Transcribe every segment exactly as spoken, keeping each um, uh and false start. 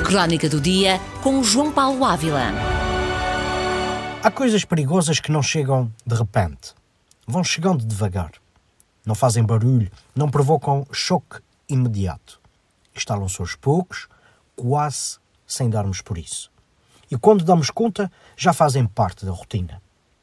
Crónica do Dia com João Paulo Ávila. Há coisas perigosas que não chegam de repente. Vão chegando devagar. Não fazem barulho, não provocam choque imediato. Instalam-se aos poucos, quase sem darmos por isso. E quando damos conta, já fazem parte da rotina.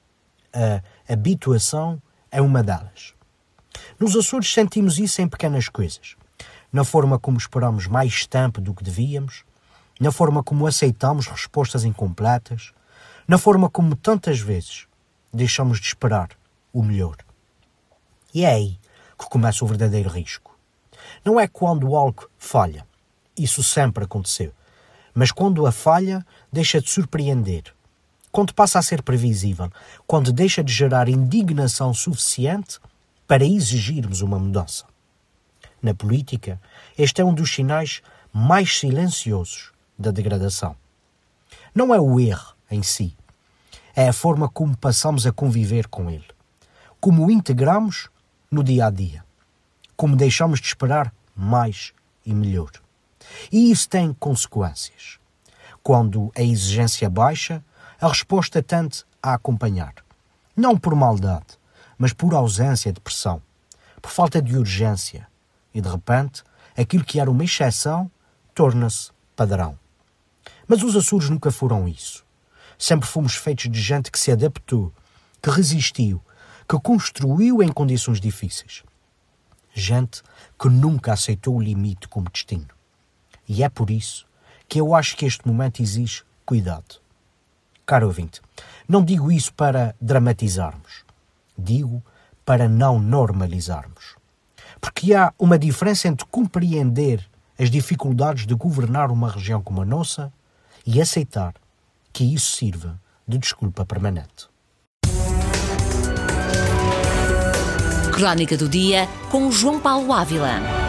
A habituação é uma delas. Nos Açores sentimos isso em pequenas coisas. Na forma como esperamos mais tempo do que devíamos, na forma como aceitamos respostas incompletas, na forma como tantas vezes deixamos de esperar o melhor. E é aí que começa o verdadeiro risco. Não é quando algo falha. Isso sempre aconteceu. Mas quando a falha deixa de surpreender, quando passa a ser previsível, quando deixa de gerar indignação suficiente para exigirmos uma mudança. Na política, este é um dos sinais mais silenciosos da degradação. Não é o erro em si, é a forma como passamos a conviver com ele, como o integramos no dia a dia, como deixamos de esperar mais e melhor. E isso tem consequências. Quando a exigência baixa, a resposta tende a acompanhar. Não por maldade, mas por ausência de pressão, por falta de urgência. E de repente, aquilo que era uma exceção torna-se padrão. Mas os Açores nunca foram isso. Sempre fomos feitos de gente que se adaptou, que resistiu, que construiu em condições difíceis. Gente que nunca aceitou o limite como destino. E é por isso que eu acho que este momento exige cuidado. Caro ouvinte, não digo isso para dramatizarmos. Digo para não normalizarmos. Porque há uma diferença entre compreender as dificuldades de governar uma região como a nossa e aceitar que isso sirva de desculpa permanente. Crónica do Dia com João Paulo Ávila.